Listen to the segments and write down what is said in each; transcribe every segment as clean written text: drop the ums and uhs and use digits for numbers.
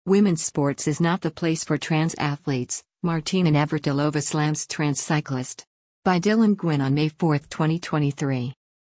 Women's sports is not the place for trans athletes, Martina Navratilova slams trans cyclist. By Dylan Gwynn on May 4, 2023.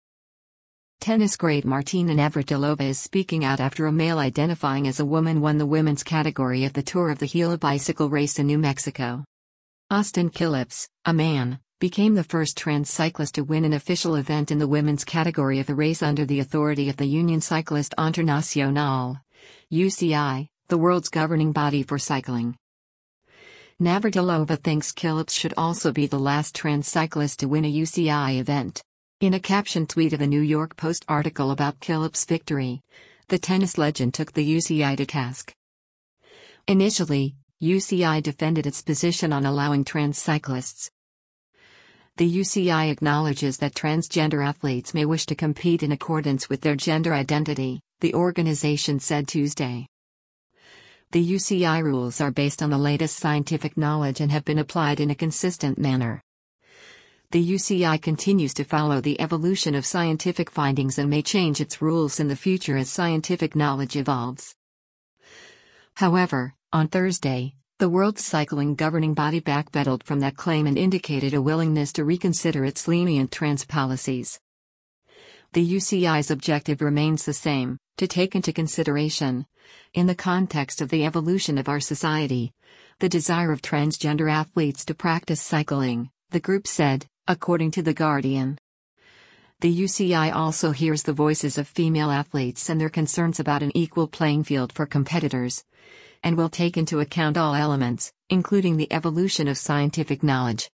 Tennis great Martina Navratilova is speaking out after a male identifying as a woman won the women's category of the Tour of the Gila bicycle race in New Mexico. Austin Phillips, a man, became the first trans cyclist to win an official event in the women's category of the race under the authority of the Union Cycliste Internationale, UCI, the world's governing body for cycling. Navratilova thinks Phillips should also be the last trans cyclist to win a UCI event. In a captioned tweet of a New York Post article about Phillips' victory, the tennis legend took the UCI to task. Initially, UCI defended its position on allowing trans cyclists. The UCI acknowledges that transgender athletes may wish to compete in accordance with their gender identity, the organization said Tuesday. The UCI rules are based on the latest scientific knowledge and have been applied in a consistent manner. The UCI continues to follow the evolution of scientific findings and may change its rules in the future as scientific knowledge evolves. However, on Thursday, the World Cycling governing body backpedaled from that claim and indicated a willingness to reconsider its lenient trans policies. The UCI's objective remains the same: to take into consideration, in the context of the evolution of our society, the desire of transgender athletes to practice cycling, the group said, according to The Guardian. The UCI also hears the voices of female athletes and their concerns about an equal playing field for competitors, and will take into account all elements, including the evolution of scientific knowledge.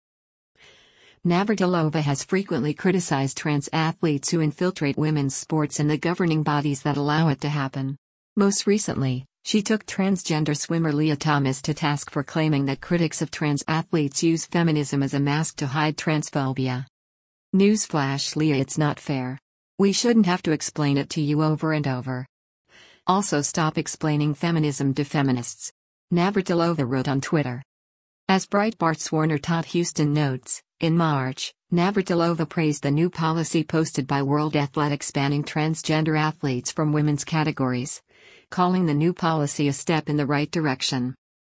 Navratilova has frequently criticized trans athletes who infiltrate women's sports and the governing bodies that allow it to happen. Most recently, she took transgender swimmer Lia Thomas to task for claiming that critics of trans athletes use feminism as a mask to hide transphobia. Newsflash, Lia, it's not fair. We shouldn't have to explain it to you over and over. Also, stop explaining feminism to feminists, Navratilova wrote on Twitter. As Breitbart's Warner Todd Houston notes, in March, Navratilova praised the new policy posted by World Athletics banning transgender athletes from women's categories, calling the new policy a step in the right direction.